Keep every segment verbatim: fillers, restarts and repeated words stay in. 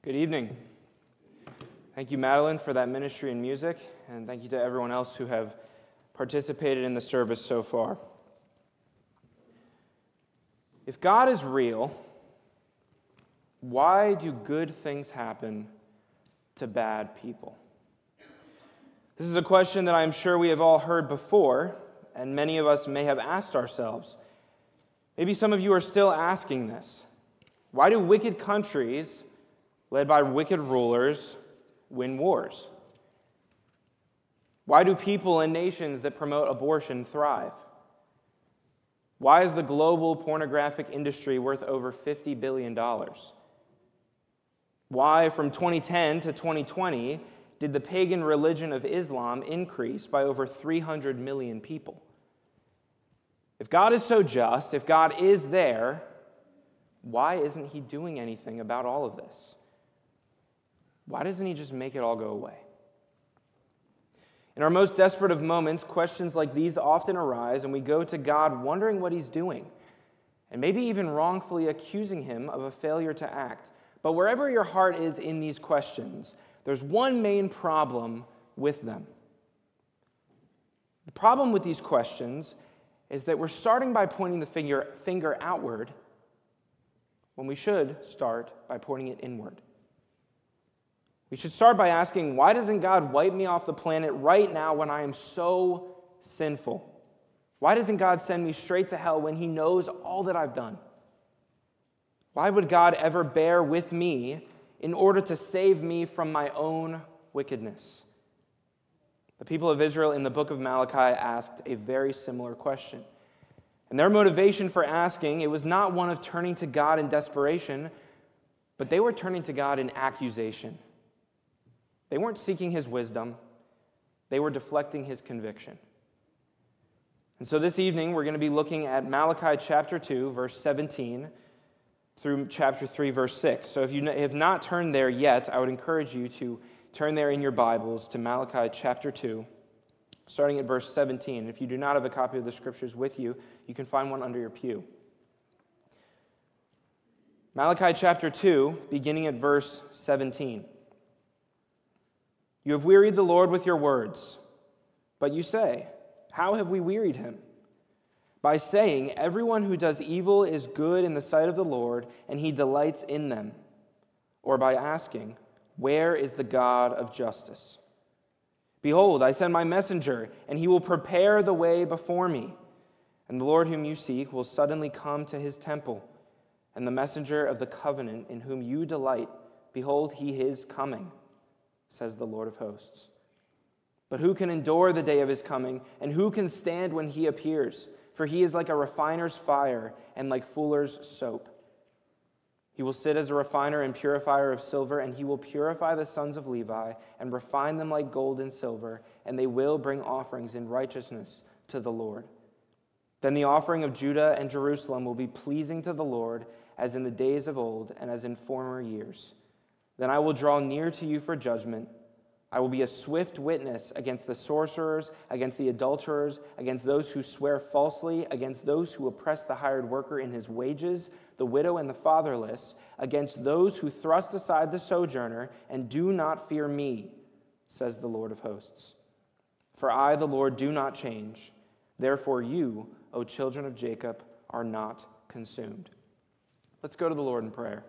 Good evening. Thank you, Madeline, for that ministry and music, and thank you to everyone else who have participated in the service so far. If God is real, why do good things happen to bad people? This is a question that I'm sure we have all heard before, and many of us may have asked ourselves. Maybe some of you are still asking this. Why do wicked countries, led by wicked rulers, win wars? Why do people in nations that promote abortion thrive? Why is the global pornographic industry worth over fifty billion dollars? Why, from twenty ten to twenty twenty, did the pagan religion of Islam increase by over three hundred million people? If God is so just, if God is there, why isn't he doing anything about all of this? Why doesn't he just make it all go away? In our most desperate of moments, questions like these often arise, and we go to God wondering what he's doing, and maybe even wrongfully accusing him of a failure to act. But wherever your heart is in these questions, there's one main problem with them. The problem with these questions is that we're starting by pointing the finger, finger outward when we should start by pointing it inward. We should start by asking, why doesn't God wipe me off the planet right now when I am so sinful? Why doesn't God send me straight to hell when he knows all that I've done? Why would God ever bear with me in order to save me from my own wickedness? The people of Israel in the book of Malachi asked a very similar question. And their motivation for asking, it was not one of turning to God in desperation, but they were turning to God in accusation. They weren't seeking his wisdom. They were deflecting his conviction. And so this evening, we're going to be looking at Malachi chapter two, verse seventeen, through chapter three, verse six. So if you have not turned there yet, I would encourage you to turn there in your Bibles to Malachi chapter two, starting at verse seventeen. If you do not have a copy of the scriptures with you, you can find one under your pew. Malachi chapter two, beginning at verse seventeen. You have wearied the Lord with your words, but you say, how have we wearied him? By saying, everyone who does evil is good in the sight of the Lord, and he delights in them. Or by asking, where is the God of justice? Behold, I send my messenger, and he will prepare the way before me. And the Lord whom you seek will suddenly come to his temple. And the messenger of the covenant in whom you delight, behold, he is coming, says the Lord of hosts. But who can endure the day of his coming, and who can stand when he appears? For he is like a refiner's fire and like fuller's soap. He will sit as a refiner and purifier of silver, and he will purify the sons of Levi and refine them like gold and silver, and they will bring offerings in righteousness to the Lord. Then the offering of Judah and Jerusalem will be pleasing to the Lord, as in the days of old and as in former years. Then I will draw near to you for judgment. I will be a swift witness against the sorcerers, against the adulterers, against those who swear falsely, against those who oppress the hired worker in his wages, the widow and the fatherless, against those who thrust aside the sojourner and do not fear me, says the Lord of hosts. For I, the Lord, do not change. Therefore you, O children of Jacob, are not consumed. Let's go to the Lord in prayer.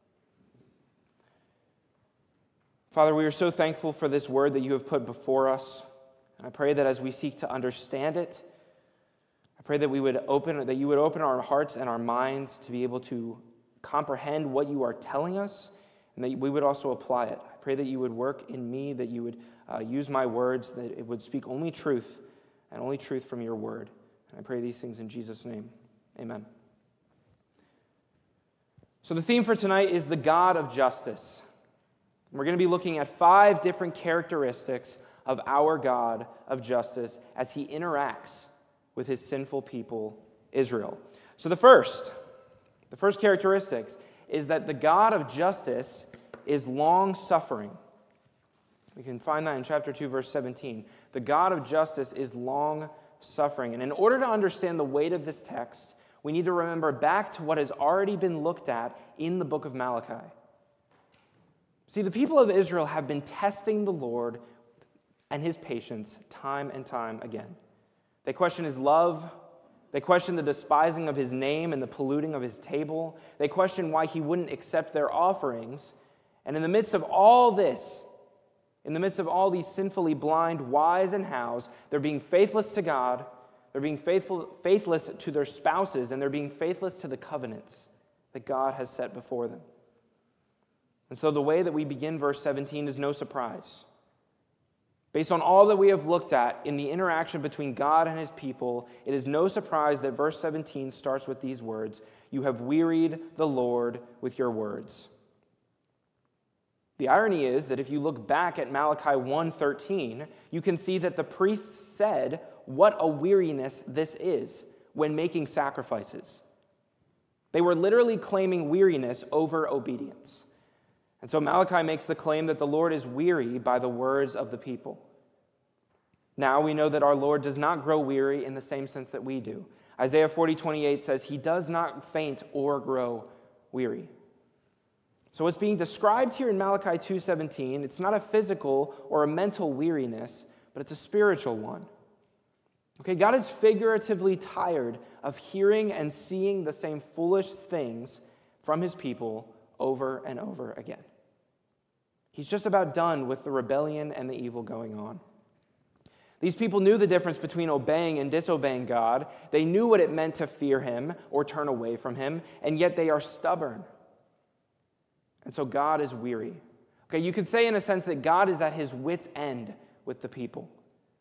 Father, we are so thankful for this word that you have put before us. And I pray that as we seek to understand it, I pray that we would open, that you would open our hearts and our minds to be able to comprehend what you are telling us, and that we would also apply it. I pray that you would work in me, that you would uh, use my words, that it would speak only truth, and only truth from your word. And I pray these things in Jesus' name. Amen. So the theme for tonight is the God of justice. We're going to be looking at five different characteristics of our God of justice as he interacts with his sinful people, Israel. So the first, the first characteristic is that the God of justice is long-suffering. We can find that in chapter two, verse seventeen. The God of justice is long-suffering. And in order to understand the weight of this text, we need to remember back to what has already been looked at in the book of Malachi. See, the people of Israel have been testing the Lord and his patience time and time again. They question his love. They question the despising of his name and the polluting of his table. They question why he wouldn't accept their offerings. And in the midst of all this, in the midst of all these sinfully blind whys and hows, they're being faithless to God, they're being faithful, faithless to their spouses, and they're being faithless to the covenants that God has set before them. And so the way that we begin verse seventeen is no surprise. Based on all that we have looked at in the interaction between God and his people, it is no surprise that verse seventeen starts with these words, "You have wearied the Lord with your words." The irony is that if you look back at Malachi one thirteen, you can see that the priests said what a weariness this is when making sacrifices. They were literally claiming weariness over obedience. And so Malachi makes the claim that the Lord is weary by the words of the people. Now we know that our Lord does not grow weary in the same sense that we do. Isaiah forty twenty-eight says he does not faint or grow weary. So what's being described here in Malachi two seventeen, it's not a physical or a mental weariness, but it's a spiritual one. Okay, God is figuratively tired of hearing and seeing the same foolish things from his people over and over again. He's just about done with the rebellion and the evil going on. These people knew the difference between obeying and disobeying God. They knew what it meant to fear him or turn away from him, and yet they are stubborn. And so God is weary. Okay, you could say in a sense that God is at his wit's end with the people.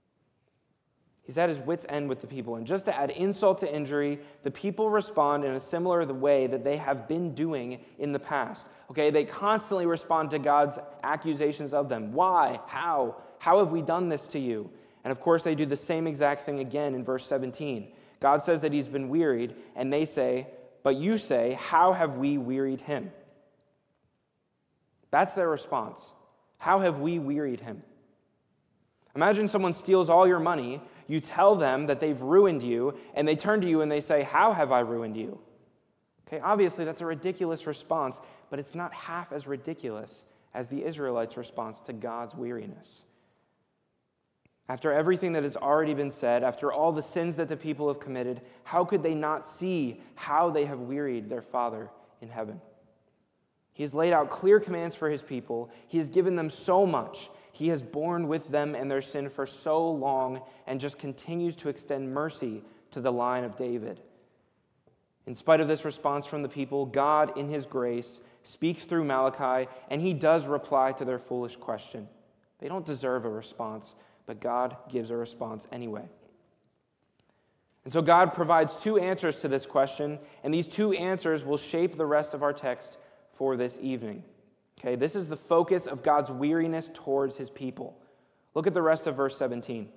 He's at his wit's end with the people. And just to add insult to injury, the people respond in a similar way that they have been doing in the past. Okay, they constantly respond to God's accusations of them. Why? How? How have we done this to you? And of course, they do the same exact thing again in verse seventeen. God says that he's been wearied, and they say, but you say, how have we wearied him? That's their response. How have we wearied him? Imagine someone steals all your money, you tell them that they've ruined you, and they turn to you and they say, how have I ruined you? Okay, obviously that's a ridiculous response, but it's not half as ridiculous as the Israelites' response to God's weariness. After everything that has already been said, after all the sins that the people have committed, how could they not see how they have wearied their Father in heaven? He has laid out clear commands for his people. He has given them so much. He has borne with them and their sin for so long and just continues to extend mercy to the line of David. In spite of this response from the people, God, in his grace, speaks through Malachi, and he does reply to their foolish question. They don't deserve a response, but God gives a response anyway. And so God provides two answers to this question, and these two answers will shape the rest of our text for this evening. Okay, this is the focus of God's weariness towards his people. Look at the rest of verse seventeen.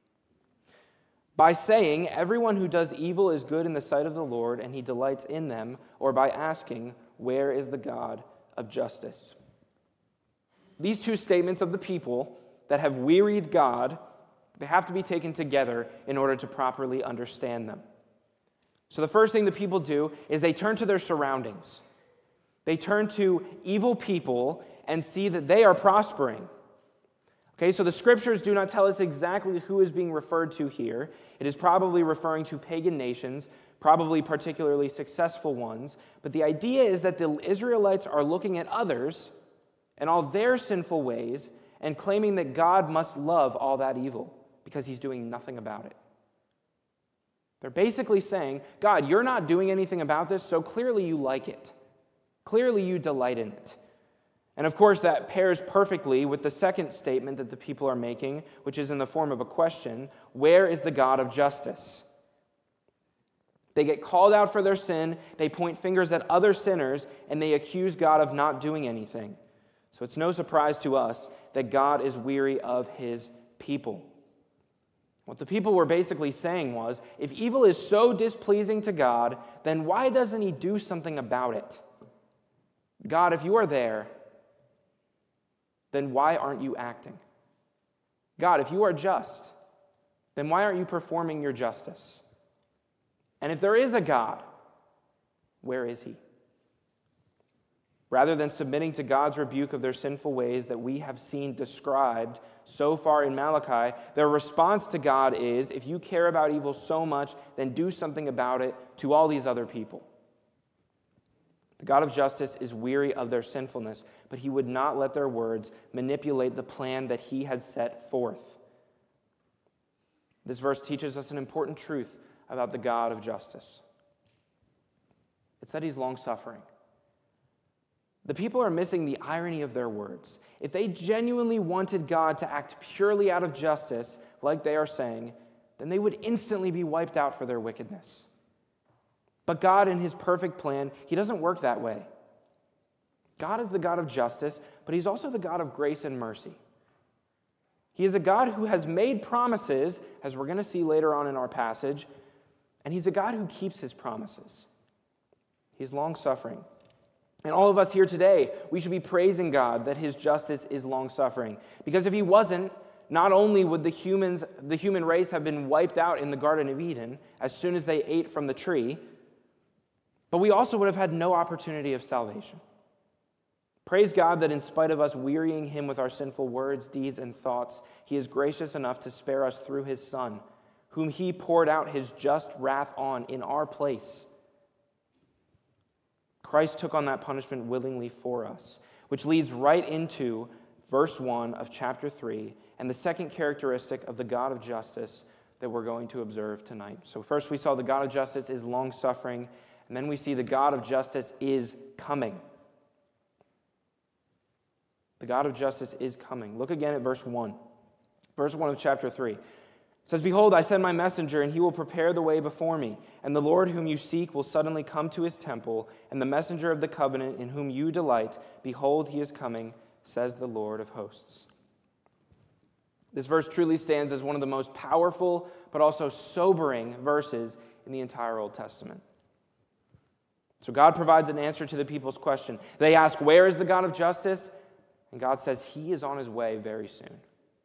By saying, everyone who does evil is good in the sight of the Lord, and he delights in them, or by asking, where is the God of justice? These two statements of the people that have wearied God, they have to be taken together in order to properly understand them. So the first thing the people do is they turn to their surroundings. They turn to evil people and see that they are prospering. Okay, so the scriptures do not tell us exactly who is being referred to here. It is probably referring to pagan nations, probably particularly successful ones. But the idea is that the Israelites are looking at others and all their sinful ways and claiming that God must love all that evil because he's doing nothing about it. They're basically saying, God, you're not doing anything about this, so clearly you like it. Clearly you delight in it. And of course, that pairs perfectly with the second statement that the people are making, which is in the form of a question, where is the God of justice? They get called out for their sin, they point fingers at other sinners, and they accuse God of not doing anything. So it's no surprise to us that God is weary of his people. What the people were basically saying was, if evil is so displeasing to God, then why doesn't he do something about it? God, if you are there, then why aren't you acting? God, if you are just, then why aren't you performing your justice? And if there is a God, where is he? Rather than submitting to God's rebuke of their sinful ways that we have seen described so far in Malachi, their response to God is, if you care about evil so much, then do something about it to all these other people. The God of justice is weary of their sinfulness, but he would not let their words manipulate the plan that he had set forth. This verse teaches us an important truth about the God of justice. It's that he's long-suffering. The people are missing the irony of their words. If they genuinely wanted God to act purely out of justice, like they are saying, then they would instantly be wiped out for their wickedness. But God, in his perfect plan, he doesn't work that way. God is the God of justice, but he's also the God of grace and mercy. He is a God who has made promises, as we're going to see later on in our passage, and he's a God who keeps his promises. He's long-suffering. And all of us here today, we should be praising God that his justice is long-suffering. Because if he wasn't, not only would the humans, the human race have been wiped out in the Garden of Eden as soon as they ate from the tree, but we also would have had no opportunity of salvation. Praise God that in spite of us wearying him with our sinful words, deeds, and thoughts, he is gracious enough to spare us through his Son, whom he poured out his just wrath on in our place. Christ took on that punishment willingly for us, which leads right into verse one of chapter three and the second characteristic of the God of justice that we're going to observe tonight. So first we saw the God of justice is long-suffering, and then we see the God of justice is coming. The God of justice is coming. Look again at verse one. Verse one of chapter three. It says, "Behold, I send my messenger, and he will prepare the way before me. And the Lord whom you seek will suddenly come to his temple, and the messenger of the covenant in whom you delight, behold, he is coming, says the Lord of hosts." This verse truly stands as one of the most powerful, but also sobering verses in the entire Old Testament. So God provides an answer to the people's question. They ask, where is the God of justice? And God says he is on his way very soon.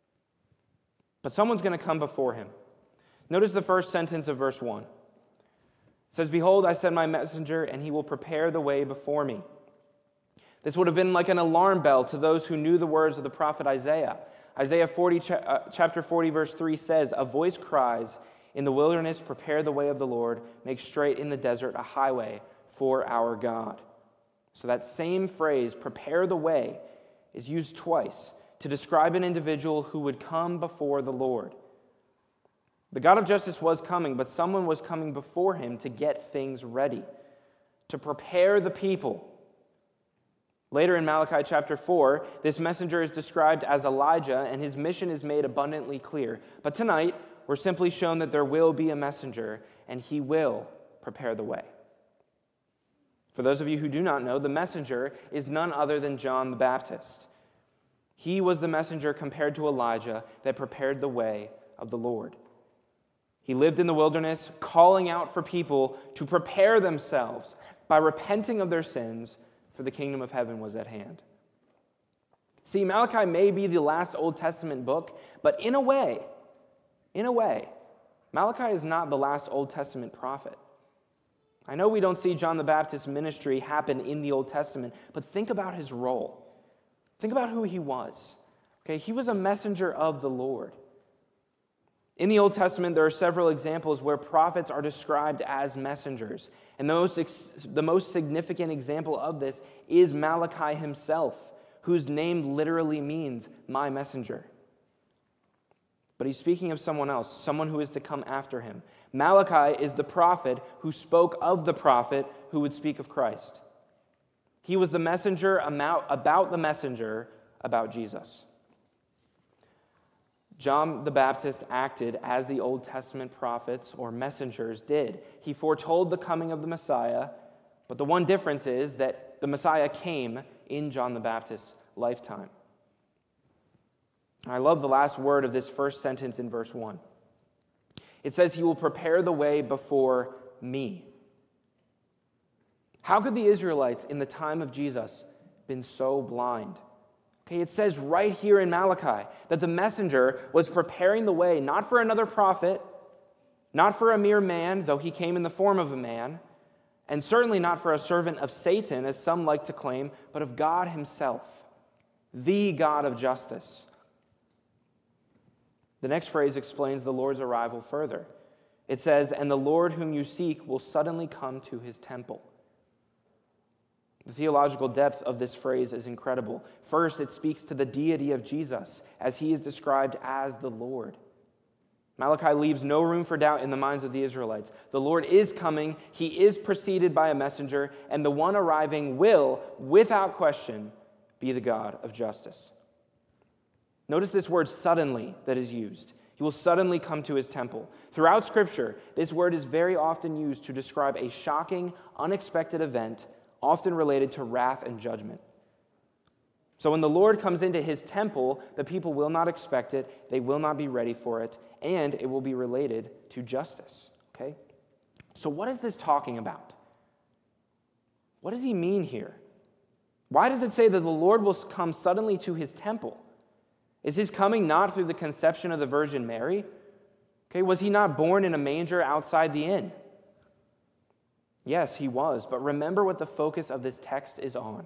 But someone's going to come before him. Notice the first sentence of verse one. It says, "Behold, I send my messenger, and he will prepare the way before me." This would have been like an alarm bell to those who knew the words of the prophet Isaiah. Isaiah forty, chapter forty, verse three says, "A voice cries, in the wilderness, prepare the way of the Lord, make straight in the desert a highway for our God." So that same phrase, prepare the way, is used twice to describe an individual who would come before the Lord. The God of justice was coming, but someone was coming before him to get things ready, to prepare the people. Later in Malachi chapter four, this messenger is described as Elijah, and his mission is made abundantly clear. But tonight, we're simply shown that there will be a messenger, and he will prepare the way. For those of you who do not know, the messenger is none other than John the Baptist. He was the messenger compared to Elijah that prepared the way of the Lord. He lived in the wilderness, calling out for people to prepare themselves by repenting of their sins, for the kingdom of heaven was at hand. See, Malachi may be the last Old Testament book, but in a way, in a way, Malachi is not the last Old Testament prophet. I know we don't see John the Baptist's ministry happen in the Old Testament, but think about his role. Think about who he was. Okay, he was a messenger of the Lord. In the Old Testament, there are several examples where prophets are described as messengers. And the most, the most significant example of this is Malachi himself, whose name literally means my messenger. But he's speaking of someone else, someone who is to come after him. Malachi is the prophet who spoke of the prophet who would speak of Christ. He was the messenger about the messenger about Jesus. John the Baptist acted as the Old Testament prophets or messengers did. He foretold the coming of the Messiah, but the one difference is that the Messiah came in John the Baptist's lifetime. I love the last word of this first sentence in verse one. It says, "He will prepare the way before me." How could the Israelites in the time of Jesus been so blind? Okay, it says right here in Malachi that the messenger was preparing the way not for another prophet, not for a mere man, though he came in the form of a man, And certainly not for a servant of Satan, as some like to claim, but of God himself, the God of justice. The next phrase explains the Lord's arrival further. It says, "And the Lord whom you seek will suddenly come to his temple." The theological depth of this phrase is incredible. First, it speaks to the deity of Jesus, as he is described as the Lord. Malachi leaves no room for doubt in the minds of the Israelites. The Lord is coming, he is preceded by a messenger, and the one arriving will, without question, be the God of justice. Notice this word "suddenly" that is used. He will suddenly come to his temple. Throughout Scripture, this word is very often used to describe a shocking, unexpected event, often related to wrath and judgment. So when the Lord comes into his temple, the people will not expect it, they will not be ready for it, and it will be related to justice. Okay? So what is this talking about? What does he mean here? Why does it say that the Lord will come suddenly to his temple? Is his coming not through the conception of the Virgin Mary? Okay, was he not born in a manger outside the inn? Yes, he was, but remember what the focus of this text is on.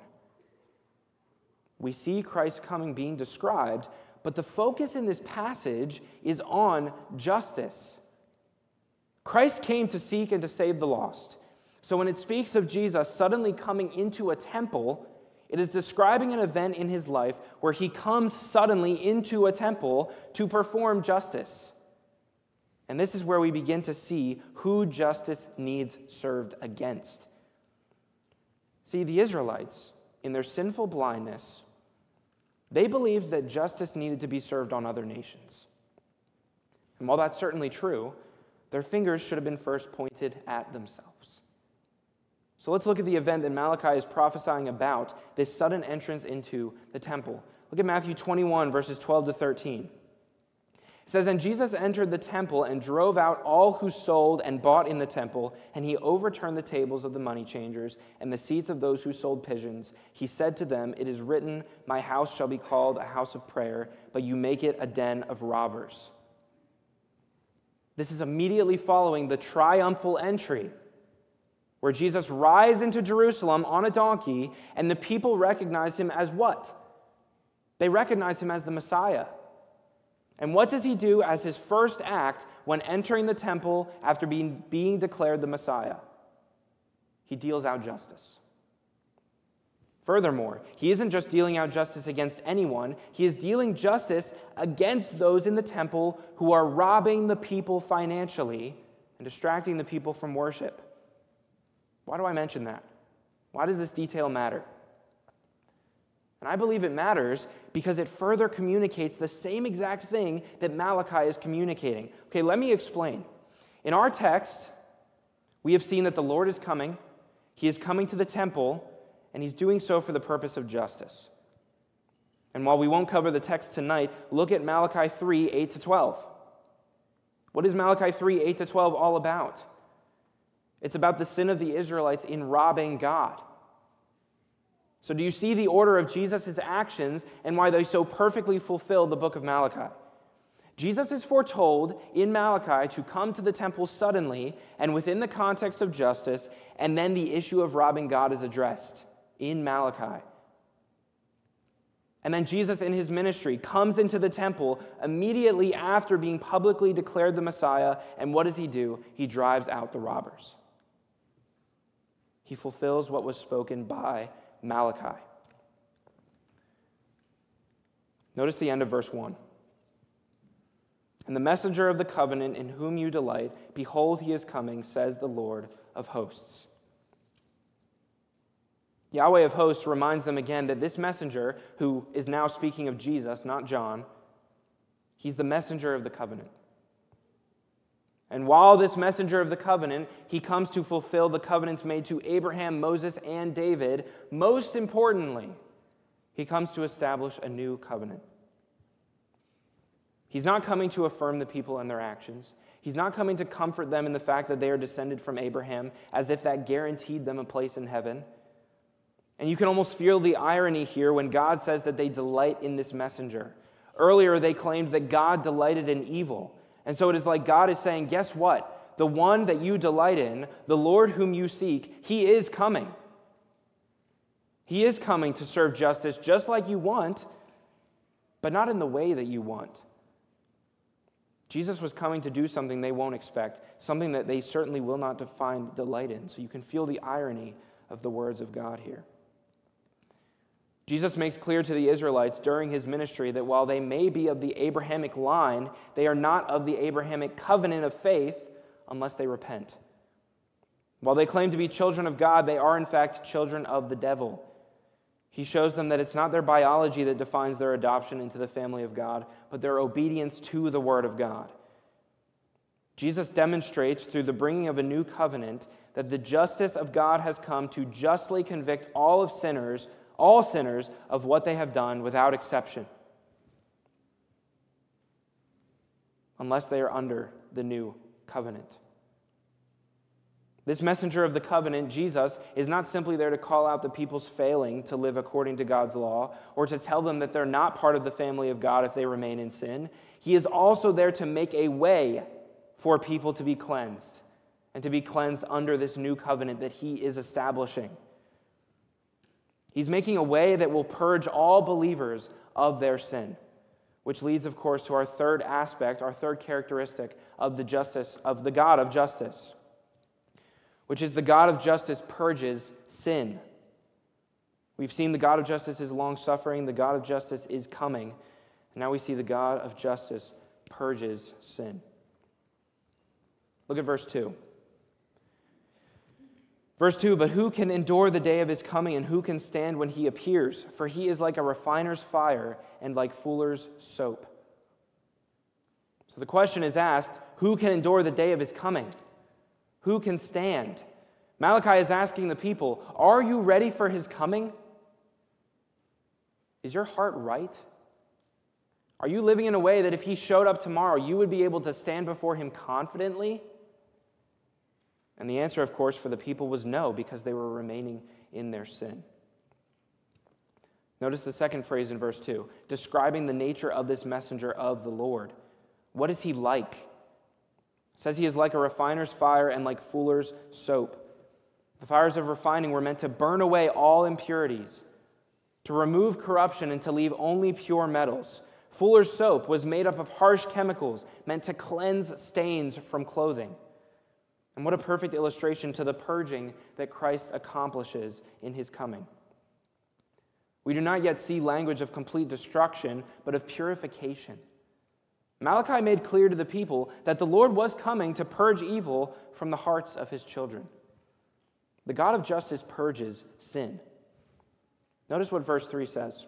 We see Christ's coming being described, but the focus in this passage is on justice. Christ came to seek and to save the lost. So when it speaks of Jesus suddenly coming into a temple, it is describing an event in his life where he comes suddenly into a temple to perform justice. And this is where we begin to see who justice needs served against. See, the Israelites, in their sinful blindness, they believed that justice needed to be served on other nations. And while that's certainly true, their fingers should have been first pointed at themselves. So let's look at the event that Malachi is prophesying about, this sudden entrance into the temple. Look at Matthew twenty-one, verses twelve to thirteen. It says, "And Jesus entered the temple and drove out all who sold and bought in the temple, and he overturned the tables of the money changers and the seats of those who sold pigeons. He said to them, 'It is written, my house shall be called a house of prayer, but you make it a den of robbers.'" This is immediately following the triumphal entry, where Jesus rides into Jerusalem on a donkey, and the people recognize him as what? They recognize him as the Messiah. And what does he do as his first act when entering the temple after being, being declared the Messiah? He deals out justice. Furthermore, he isn't just dealing out justice against anyone, he is dealing justice against those in the temple who are robbing the people financially and distracting the people from worship. Why do I mention that? Why does this detail matter? And I believe it matters because it further communicates the same exact thing that Malachi is communicating. Okay, let me explain. In our text, we have seen that the Lord is coming. He is coming to the temple, and he's doing so for the purpose of justice. And while we won't cover the text tonight, look at Malachi three, eight to twelve. What is Malachi three, eight to twelve all about? It's about the sin of the Israelites in robbing God. So do you see the order of Jesus' actions and why they so perfectly fulfill the book of Malachi? Jesus is foretold in Malachi to come to the temple suddenly and within the context of justice, and then the issue of robbing God is addressed in Malachi. And then Jesus in his ministry comes into the temple immediately after being publicly declared the Messiah, and what does he do? He drives out the robbers. He fulfills what was spoken by Malachi. Notice the end of verse one. "And the messenger of the covenant in whom you delight, behold, he is coming, says the Lord of hosts." Yahweh of hosts reminds them again that this messenger, who is now speaking of Jesus, not John, he's the messenger of the covenant. And while this messenger of the covenant, he comes to fulfill the covenants made to Abraham, Moses, and David, most importantly, he comes to establish a new covenant. He's not coming to affirm the people and their actions. He's not coming to comfort them in the fact that they are descended from Abraham, as if that guaranteed them a place in heaven. And you can almost feel the irony here when God says that they delight in this messenger. Earlier, they claimed that God delighted in evil. And so it is like God is saying, guess what? the one that you delight in, the Lord whom you seek, he is coming. He is coming to serve justice just like you want, but not in the way that you want. Jesus was coming to do something they won't expect, something that they certainly will not find delight in. So you can feel the irony of the words of God here. Jesus makes clear to the Israelites during his ministry that while they may be of the Abrahamic line, they are not of the Abrahamic covenant of faith unless they repent. While they claim to be children of God, they are in fact children of the devil. He shows them that it's not their biology that defines their adoption into the family of God, but their obedience to the Word of God. Jesus demonstrates through the bringing of a new covenant that the justice of God has come to justly convict all of sinners, all sinners, of what they have done without exception, unless they are under the new covenant. This messenger of the covenant, Jesus, is not simply there to call out the people's failing to live according to God's law or to tell them that they're not part of the family of God if they remain in sin. He is also there to make a way for people to be cleansed and to be cleansed under this new covenant that he is establishing. He's making a way that will purge all believers of their sin, which leads, of course, to our third aspect, our third characteristic of the justice, of the God of justice, which is the God of justice purges sin. We've seen the God of justice is long-suffering, the God of justice is coming, and now we see the God of justice purges sin. Look at verse two. Verse two, but who can endure the day of his coming, and who can stand when he appears? For he is like a refiner's fire and like fuller's soap. So the question is asked, who can endure the day of his coming? Who can stand? Malachi is asking the people, are you ready for his coming? Is your heart right? Are you living in a way that if he showed up tomorrow, you would be able to stand before him confidently? And the answer, of course, for the people was no, because they were remaining in their sin. Notice the second phrase in verse two, describing the nature of this messenger of the Lord. What is he like? It says he is like a refiner's fire and like fuller's soap. The fires of refining were meant to burn away all impurities, to remove corruption and to leave only pure metals. Fuller's soap was made up of harsh chemicals meant to cleanse stains from clothing. And what a perfect illustration to the purging that Christ accomplishes in his coming. We do not yet see language of complete destruction, but of purification. Malachi made clear to the people that the Lord was coming to purge evil from the hearts of his children. The God of justice purges sin. Notice what verse three says.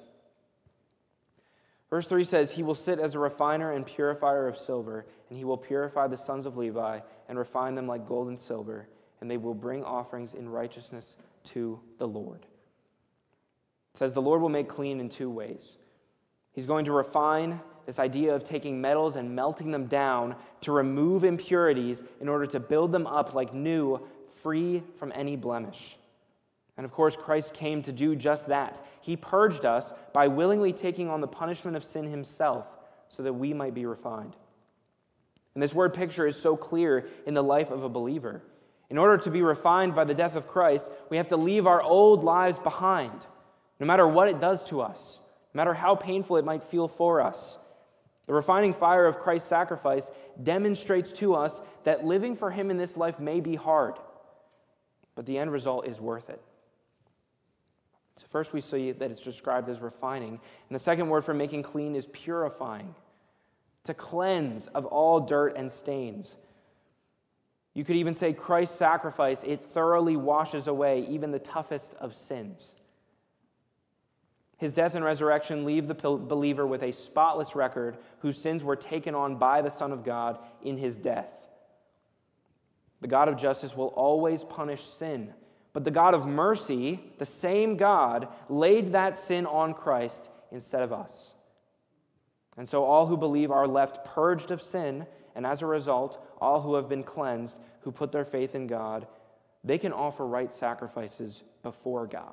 Verse three says, he will sit as a refiner and purifier of silver, and he will purify the sons of Levi and refine them like gold and silver, and they will bring offerings in righteousness to the Lord. It says the Lord will make clean in two ways. He's going to refine, this idea of taking metals and melting them down to remove impurities in order to build them up like new, free from any blemish. And of course, Christ came to do just that. He purged us by willingly taking on the punishment of sin himself so that we might be refined. And this word picture is so clear in the life of a believer. In order to be refined by the death of Christ, we have to leave our old lives behind, no matter what it does to us, no matter how painful it might feel for us. The refining fire of Christ's sacrifice demonstrates to us that living for him in this life may be hard, but the end result is worth it. So first we see that it's described as refining, and the second word for making clean is purifying, to cleanse of all dirt and stains. You could even say Christ's sacrifice, it thoroughly washes away even the toughest of sins. His death and resurrection leave the believer with a spotless record whose sins were taken on by the Son of God in his death. The God of justice will always punish sin, but the God of mercy, the same God, laid that sin on Christ instead of us. And so all who believe are left purged of sin, and as a result, all who have been cleansed, who put their faith in God, they can offer right sacrifices before God.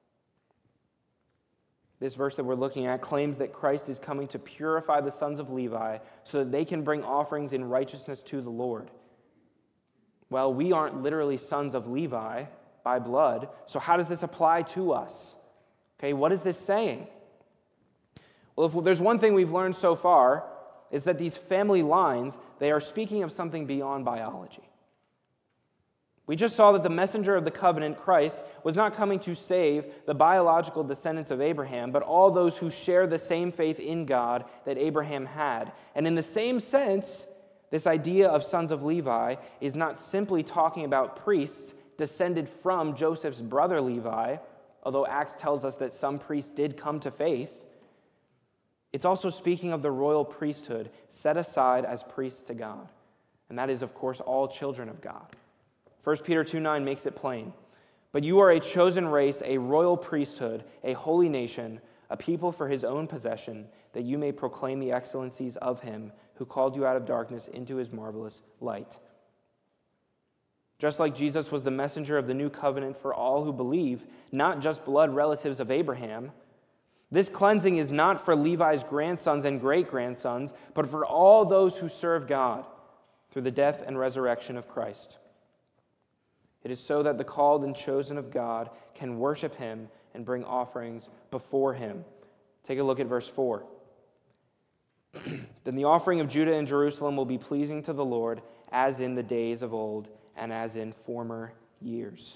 This verse that we're looking at claims that Christ is coming to purify the sons of Levi so that they can bring offerings in righteousness to the Lord. Well, we aren't literally sons of Levi by blood, so how does this apply to us? Okay, what is this saying? Well, if there's one thing we've learned so far, is that these family lines, they are speaking of something beyond biology. We just saw that the messenger of the covenant, Christ, was not coming to save the biological descendants of Abraham, but all those who share the same faith in God that Abraham had. And in the same sense, this idea of sons of Levi is not simply talking about priests descended from Joseph's brother Levi, although Acts tells us that some priests did come to faith. It's also speaking of the royal priesthood set aside as priests to God. And that is, of course, all children of God. First Peter two nine makes it plain. But you are a chosen race, a royal priesthood, a holy nation, a people for his own possession, that you may proclaim the excellencies of him who called you out of darkness into his marvelous light. Just like Jesus was the messenger of the new covenant for all who believe, not just blood relatives of Abraham, this cleansing is not for Levi's grandsons and great-grandsons, but for all those who serve God through the death and resurrection of Christ. It is so that the called and chosen of God can worship him and bring offerings before him. Take a look at verse four. Then the offering of Judah and Jerusalem will be pleasing to the Lord, as in the days of old and as in former years.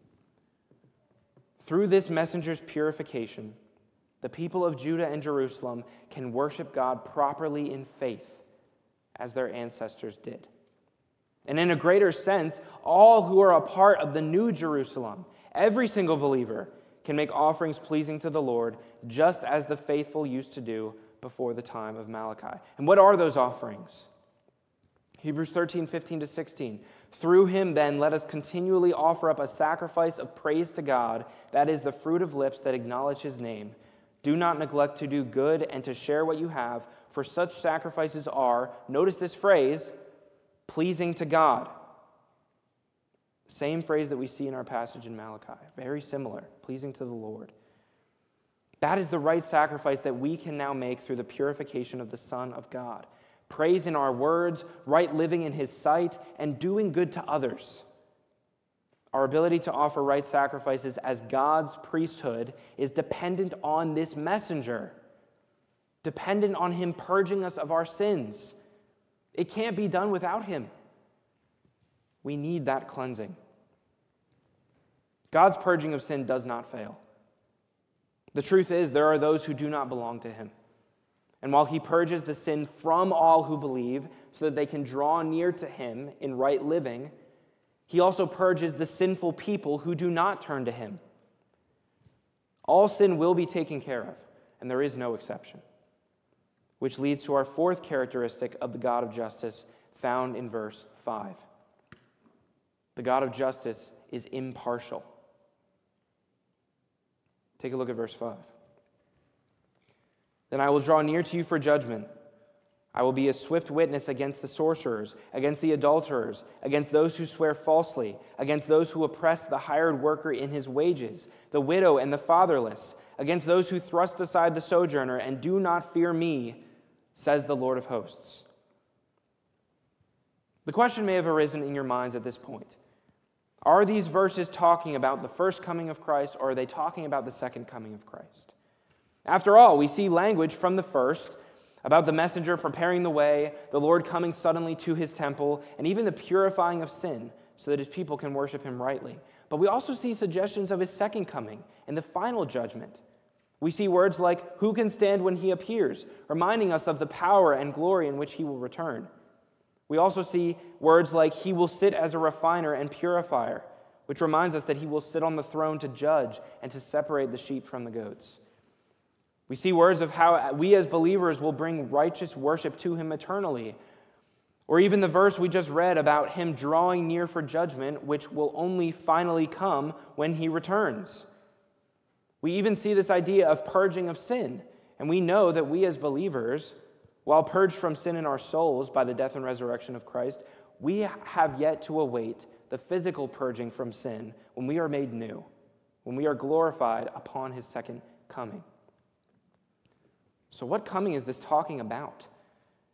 Through this messenger's purification, the people of Judah and Jerusalem can worship God properly in faith, as their ancestors did. And in a greater sense, all who are a part of the new Jerusalem, every single believer, can make offerings pleasing to the Lord, just as the faithful used to do before the time of Malachi. And what are those offerings? Hebrews thirteen, fifteen to sixteen. Through him, then, let us continually offer up a sacrifice of praise to God, that is the fruit of lips that acknowledge his name. Do not neglect to do good and to share what you have, for such sacrifices are, notice this phrase, pleasing to God. Same phrase that we see in our passage in Malachi. Very similar, pleasing to the Lord. That is the right sacrifice that we can now make through the purification of the Son of God. Praise in our words, right living in his sight, and doing good to others. Our ability to offer right sacrifices as God's priesthood is dependent on this messenger, dependent on him purging us of our sins. It can't be done without him. We need that cleansing. God's purging of sin does not fail. The truth is, there are those who do not belong to him. And while he purges the sin from all who believe so that they can draw near to him in right living, he also purges the sinful people who do not turn to him. All sin will be taken care of, and there is no exception. Which leads to our fourth characteristic of the God of justice, found in verse five. The God of justice is impartial. Take a look at verse five. Then I will draw near to you for judgment. I will be a swift witness against the sorcerers, against the adulterers, against those who swear falsely, against those who oppress the hired worker in his wages, the widow and the fatherless, against those who thrust aside the sojourner and do not fear me, says the Lord of hosts. The question may have arisen in your minds at this point. Are these verses talking about the first coming of Christ, or are they talking about the second coming of Christ? After all, we see language from the first about the messenger preparing the way, the Lord coming suddenly to his temple, and even the purifying of sin so that his people can worship him rightly. But we also see suggestions of his second coming and the final judgment. We see words like, who can stand when he appears, reminding us of the power and glory in which he will return. We also see words like, he will sit as a refiner and purifier, which reminds us that he will sit on the throne to judge and to separate the sheep from the goats. We see words of how we as believers will bring righteous worship to him eternally. Or even the verse we just read about him drawing near for judgment, which will only finally come when he returns. We even see this idea of purging of sin. And we know that we as believers, while purged from sin in our souls by the death and resurrection of Christ, we have yet to await the physical purging from sin when we are made new, when we are glorified upon his second coming. So what coming is this talking about?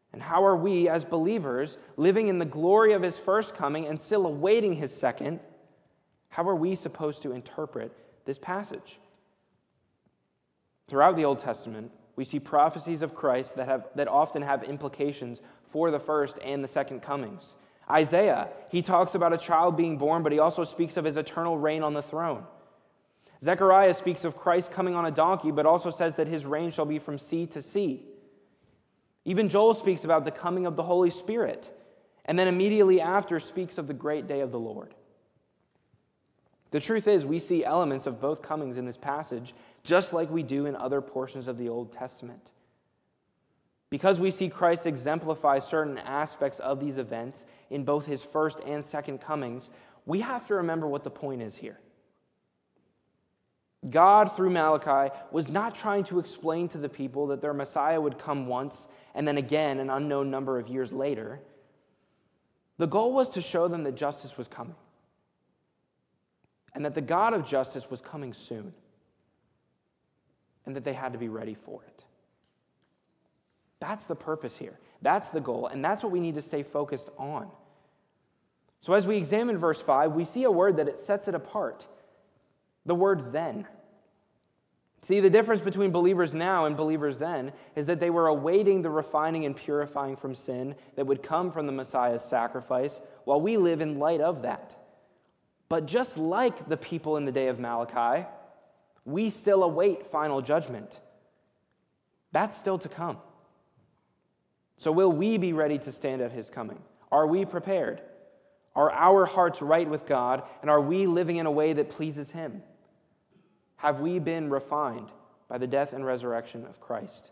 And how are we as believers living in the glory of his first coming and still awaiting his second? How are we supposed to interpret this passage? Throughout the Old Testament, we see prophecies of Christ that have that often have implications for the first and the second comings. Isaiah, he talks about a child being born, but he also speaks of his eternal reign on the throne. Zechariah speaks of Christ coming on a donkey, but also says that his reign shall be from sea to sea. Even Joel speaks about the coming of the Holy Spirit, and then immediately after speaks of the great day of the Lord. The truth is, we see elements of both comings in this passage, just like we do in other portions of the Old Testament. Because we see Christ exemplify certain aspects of these events in both his first and second comings, we have to remember what the point is here. God, through Malachi, was not trying to explain to the people that their Messiah would come once and then again an unknown number of years later. The goal was to show them that justice was coming and that the God of justice was coming soon and that they had to be ready for it. That's the purpose here. That's the goal, and that's what we need to stay focused on. So as we examine verse five, we see a word that it sets it apart. The word then. See, the difference between believers now and believers then is that they were awaiting the refining and purifying from sin that would come from the Messiah's sacrifice, while we live in light of that. But just like the people in the day of Malachi, we still await final judgment. That's still to come. So will we be ready to stand at his coming? Are we prepared? Are our hearts right with God, and are we living in a way that pleases him? Have we been refined by the death and resurrection of Christ?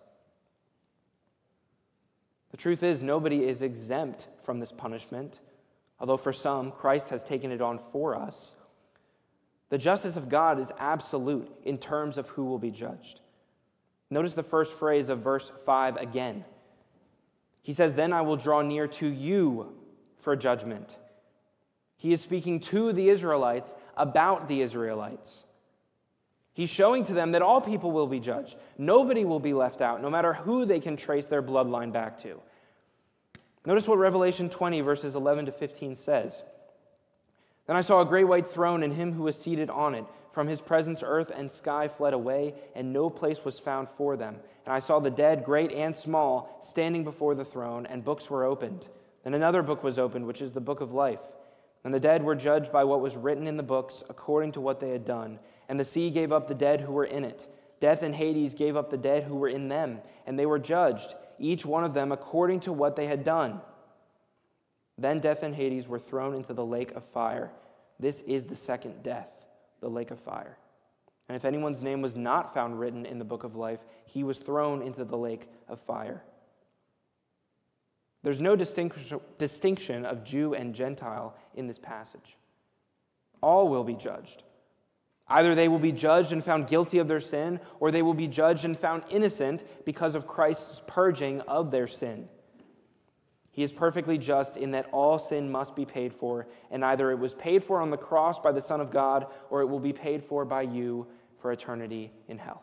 The truth is, nobody is exempt from this punishment, although for some, Christ has taken it on for us. The justice of God is absolute in terms of who will be judged. Notice the first phrase of verse five again. He says, "Then I will draw near to you for judgment." He is speaking to the Israelites about the Israelites. He's showing to them that all people will be judged. Nobody will be left out, no matter who they can trace their bloodline back to. Notice what Revelation twenty, verses eleven to fifteen says. "Then I saw a great white throne and him who was seated on it. From his presence earth and sky fled away, and no place was found for them. And I saw the dead, great and small, standing before the throne, and books were opened. Then another book was opened, which is the book of life. And the dead were judged by what was written in the books, according to what they had done. And the sea gave up the dead who were in it. Death and Hades gave up the dead who were in them, and they were judged, each one of them according to what they had done. Then death and Hades were thrown into the lake of fire. This is the second death, the lake of fire. And if anyone's name was not found written in the book of life, he was thrown into the lake of fire." There's no distinction of Jew and Gentile in this passage. All will be judged. Either they will be judged and found guilty of their sin, or they will be judged and found innocent because of Christ's purging of their sin. He is perfectly just in that all sin must be paid for, and either it was paid for on the cross by the Son of God, or it will be paid for by you for eternity in hell.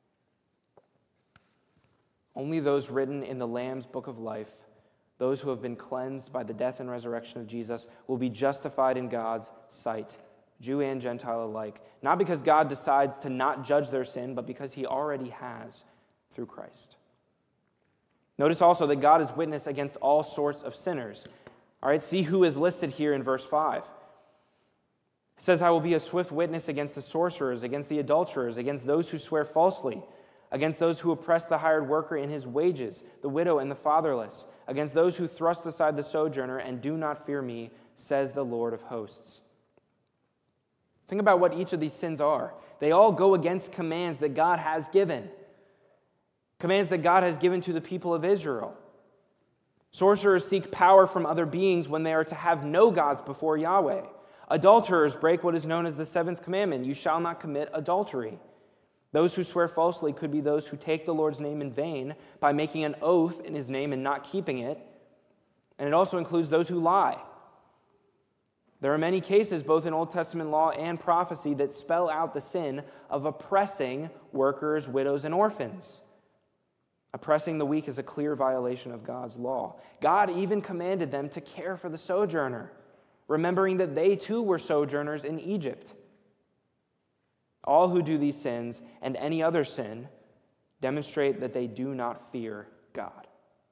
Only those written in the Lamb's book of life, those who have been cleansed by the death and resurrection of Jesus, will be justified in God's sight, Jew and Gentile alike, not because God decides to not judge their sin, but because he already has through Christ. Notice also that God is witness against all sorts of sinners. All right, see who is listed here in verse five. It says, "I will be a swift witness against the sorcerers, against the adulterers, against those who swear falsely, against those who oppress the hired worker in his wages, the widow and the fatherless, against those who thrust aside the sojourner and do not fear me, says the Lord of hosts." Think about what each of these sins are. They all go against commands that God has given. Commands that God has given to the people of Israel. Sorcerers seek power from other beings when they are to have no gods before Yahweh. Adulterers break what is known as the seventh commandment: you shall not commit adultery. Those who swear falsely could be those who take the Lord's name in vain by making an oath in his name and not keeping it. And it also includes those who lie. There are many cases, both in Old Testament law and prophecy, that spell out the sin of oppressing workers, widows, and orphans. Oppressing the weak is a clear violation of God's law. God even commanded them to care for the sojourner, remembering that they too were sojourners in Egypt. All who do these sins and any other sin demonstrate that they do not fear God.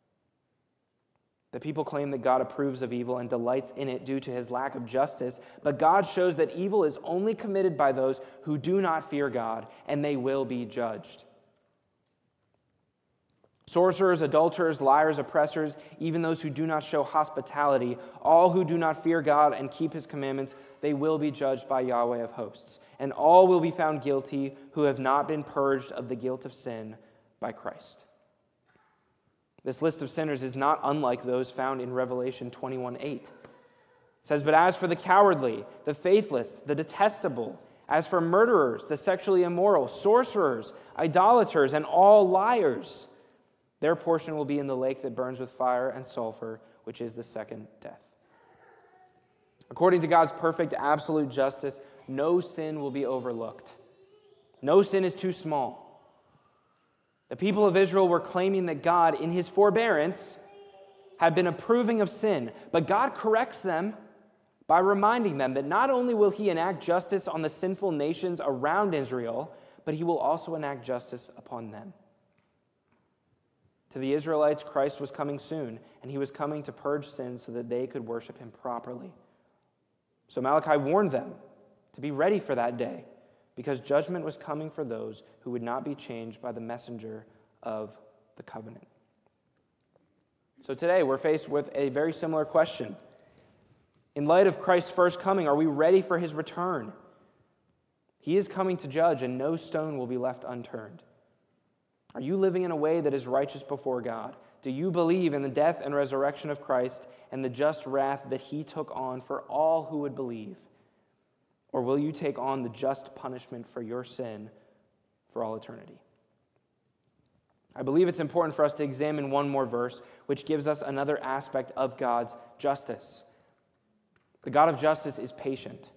The people claim that God approves of evil and delights in it due to his lack of justice, but God shows that evil is only committed by those who do not fear God, and they will be judged. Sorcerers, adulterers, liars, oppressors, even those who do not show hospitality, all who do not fear God and keep his commandments, they will be judged by Yahweh of hosts, and all will be found guilty who have not been purged of the guilt of sin by Christ. This list of sinners is not unlike those found in Revelation twenty-one eight. It says, "But as for the cowardly, the faithless, the detestable, as for murderers, the sexually immoral, sorcerers, idolaters, and all liars, their portion will be in the lake that burns with fire and sulfur, which is the second death." According to God's perfect absolute justice, no sin will be overlooked. No sin is too small. The people of Israel were claiming that God, in his forbearance, had been approving of sin, but God corrects them by reminding them that not only will he enact justice on the sinful nations around Israel, but he will also enact justice upon them. To the Israelites, Christ was coming soon, and he was coming to purge sin so that they could worship him properly. So Malachi warned them to be ready for that day, because judgment was coming for those who would not be changed by the messenger of the covenant. So today we're faced with a very similar question. In light of Christ's first coming, are we ready for his return? He is coming to judge, and no stone will be left unturned. Are you living in a way that is righteous before God? Do you believe in the death and resurrection of Christ and the just wrath that he took on for all who would believe? Or will you take on the just punishment for your sin for all eternity? I believe it's important for us to examine one more verse, which gives us another aspect of God's justice. The God of justice is patient.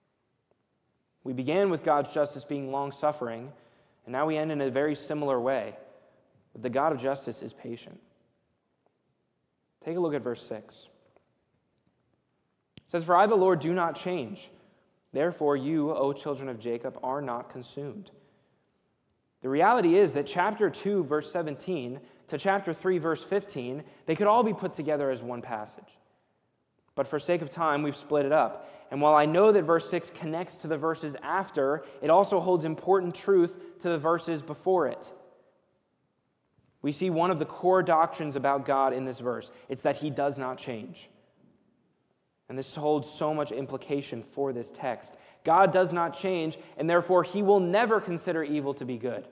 We began with God's justice being long-suffering, and now we end in a very similar way. But the God of justice is patient. Take a look at verse six. It says, "For I, the Lord, do not change. Therefore you, O children of Jacob, are not consumed." The reality is that chapter two, verse seventeen, to chapter three, verse fifteen, they could all be put together as one passage. But for sake of time, we've split it up. And while I know that verse six connects to the verses after, it also holds important truth to the verses before it. We see one of the core doctrines about God in this verse. It's that he does not change. And this holds so much implication for this text. God does not change, and therefore he will never consider evil to be good.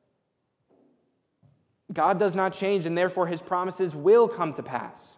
God does not change, and therefore his promises will come to pass.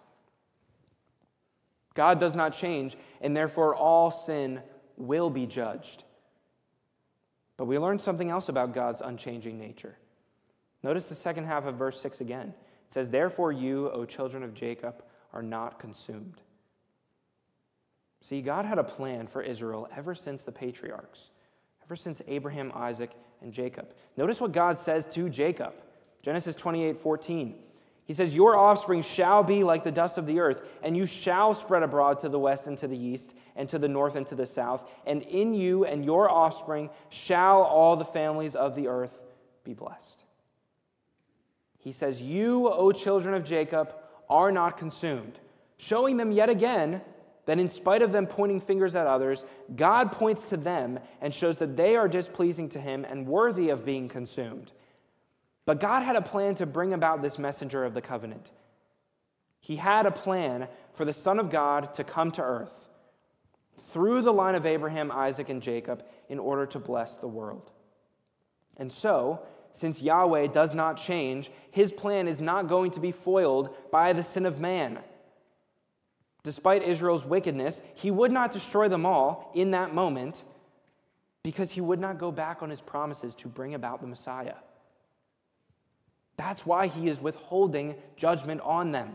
God does not change, and therefore all sin will be judged. But we learn something else about God's unchanging nature. Notice the second half of verse six again. It says, "Therefore you, O children of Jacob, are not consumed." See, God had a plan for Israel ever since the patriarchs, ever since Abraham, Isaac, and Jacob. Notice what God says to Jacob. Genesis twenty-eight fourteen. He says, "Your offspring shall be like the dust of the earth, and you shall spread abroad to the west and to the east, and to the north and to the south, and in you and your offspring shall all the families of the earth be blessed." He says, "You, O children of Jacob, are not consumed," showing them yet again that in spite of them pointing fingers at others, God points to them and shows that they are displeasing to him and worthy of being consumed. But God had a plan to bring about this messenger of the covenant. He had a plan for the Son of God to come to earth through the line of Abraham, Isaac, and Jacob in order to bless the world. And so, since Yahweh does not change, his plan is not going to be foiled by the sin of man. Despite Israel's wickedness, he would not destroy them all in that moment because he would not go back on his promises to bring about the Messiah. That's why he is withholding judgment on them.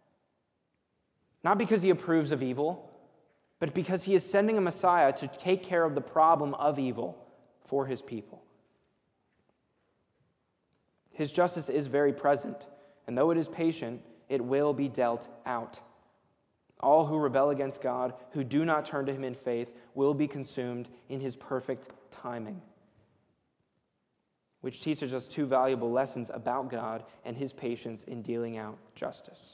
Not because he approves of evil, but because he is sending a Messiah to take care of the problem of evil for his people. His justice is very present, and though it is patient, it will be dealt out. All who rebel against God, who do not turn to him in faith, will be consumed in his perfect timing. Which teaches us two valuable lessons about God and his patience in dealing out justice.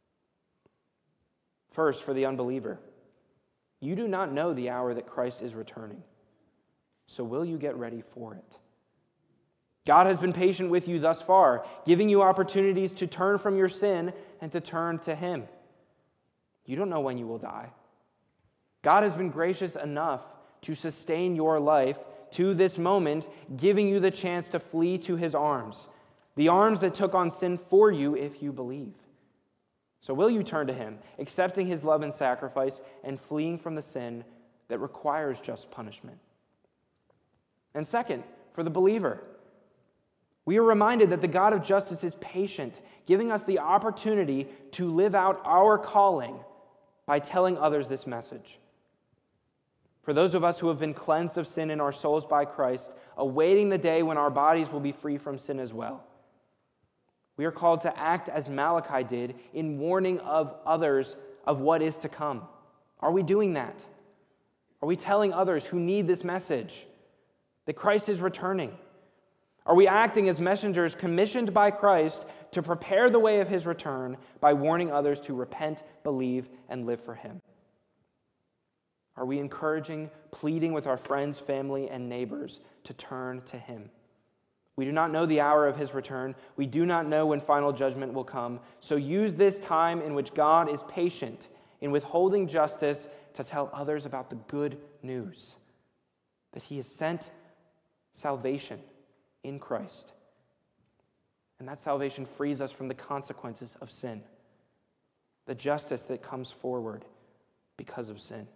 First, for the unbeliever, you do not know the hour that Christ is returning. So will you get ready for it? God has been patient with you thus far, giving you opportunities to turn from your sin and to turn to him. You don't know when you will die. God has been gracious enough to sustain your life to this moment, giving you the chance to flee to his arms, the arms that took on sin for you if you believe. So will you turn to him, accepting his love and sacrifice and fleeing from the sin that requires just punishment? And second, for the believer, we are reminded that the God of justice is patient, giving us the opportunity to live out our calling by telling others this message. For those of us who have been cleansed of sin in our souls by Christ, awaiting the day when our bodies will be free from sin as well, we are called to act as Malachi did in warning of others of what is to come. Are we doing that? Are we telling others who need this message that Christ is returning? Are we acting as messengers commissioned by Christ to prepare the way of his return by warning others to repent, believe, and live for him? Are we encouraging, pleading with our friends, family, and neighbors to turn to him? We do not know the hour of his return. We do not know when final judgment will come. So use this time in which God is patient in withholding justice to tell others about the good news that he has sent salvation in Christ. And that salvation frees us from the consequences of sin, the justice that comes forward because of sin.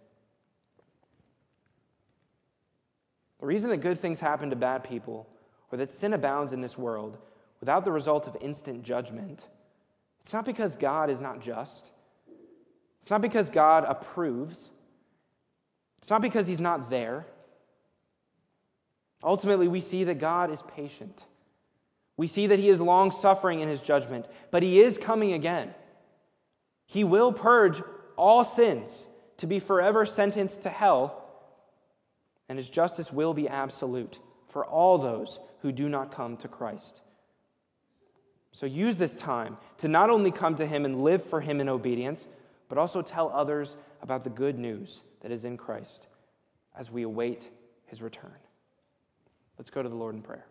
The reason that good things happen to bad people, or that sin abounds in this world without the result of instant judgment, it's not because God is not just. It's not because God approves. It's not because he's not there. Ultimately, we see that God is patient. We see that he is long-suffering in his judgment, but he is coming again. He will purge all sins to be forever sentenced to hell, and his justice will be absolute for all those who do not come to Christ. So use this time to not only come to him and live for him in obedience, but also tell others about the good news that is in Christ as we await his return. Let's go to the Lord in prayer.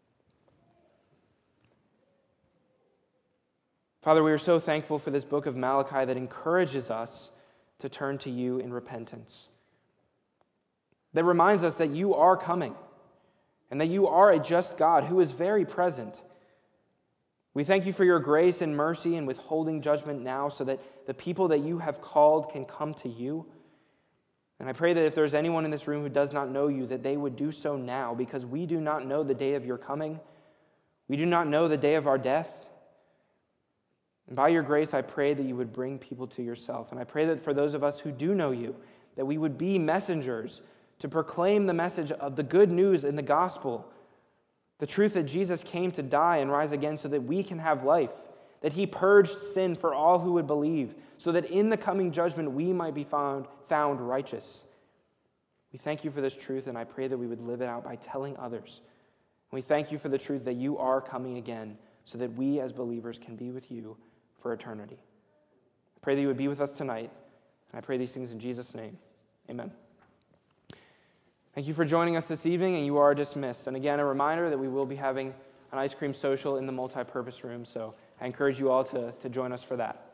Father, we are so thankful for this book of Malachi that encourages us to turn to you in repentance, that reminds us that you are coming and that you are a just God who is very present. We thank you for your grace and mercy in withholding judgment now so that the people that you have called can come to you. And I pray that if there's anyone in this room who does not know you, that they would do so now, because we do not know the day of your coming. We do not know the day of our death. And by your grace, I pray that you would bring people to yourself. And I pray that for those of us who do know you, that we would be messengers to proclaim the message of the good news in the gospel, the truth that Jesus came to die and rise again so that we can have life, that he purged sin for all who would believe, so that in the coming judgment we might be found, found righteous. We thank you for this truth, and I pray that we would live it out by telling others. And we thank you for the truth that you are coming again so that we as believers can be with you for eternity. I pray that you would be with us tonight, and I pray these things in Jesus' name. Amen. Thank you for joining us this evening, and you are dismissed. And again, a reminder that we will be having an ice cream social in the multi-purpose room, so I encourage you all to, to join us for that.